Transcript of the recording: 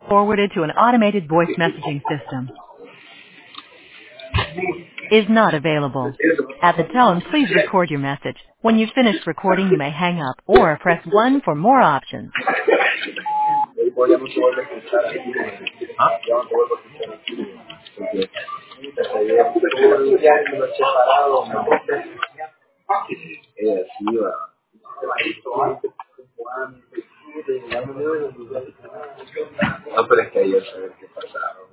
Forwarded to an automated voice messaging system. Is not available. At the tone, please record your message. When you've finished recording, you may hang up or press 1 for more options. No, pero es que ayer sabes qué pasaron.